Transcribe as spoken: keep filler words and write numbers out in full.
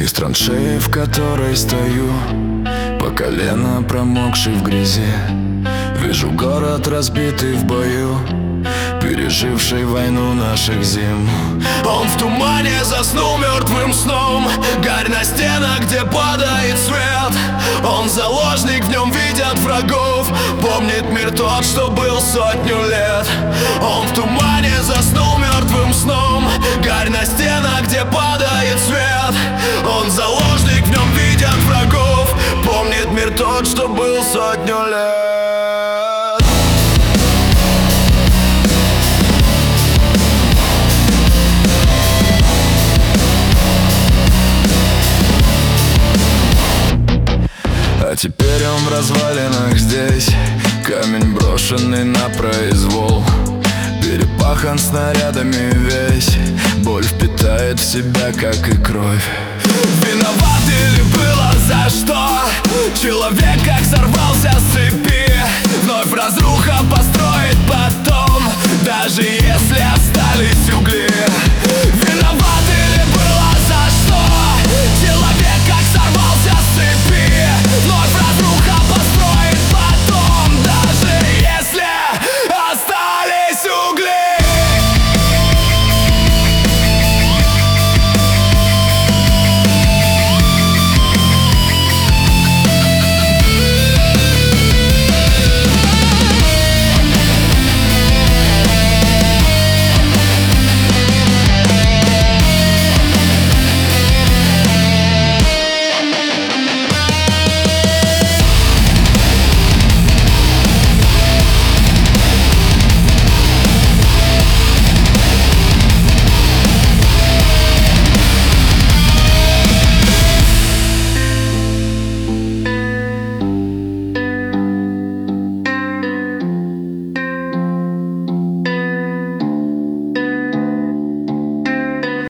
Из траншеи, в которой стою, по колено промокший в грязи, вижу город, разбитый в бою, переживший войну наших зим. Он в тумане заснул мертвым сном, гарь на стенах, где падает свет. Он заложник, в нем видят врагов, помнит мир тот, что был сотню лет. Он в тумане заснул мертвым сном, гарь на стенах, где падает свет. Он заложник, в нем видят врагов, помнит мир тот, что был сотню лет. А теперь он в развалинах здесь, камень брошенный на произвол, перепахан снарядами весь, боль впитает в себя, как и кровь. Виноват или было за что? Человек как сорвался с цепи, вновь разруха построить потом, даже если остались угли. Виноват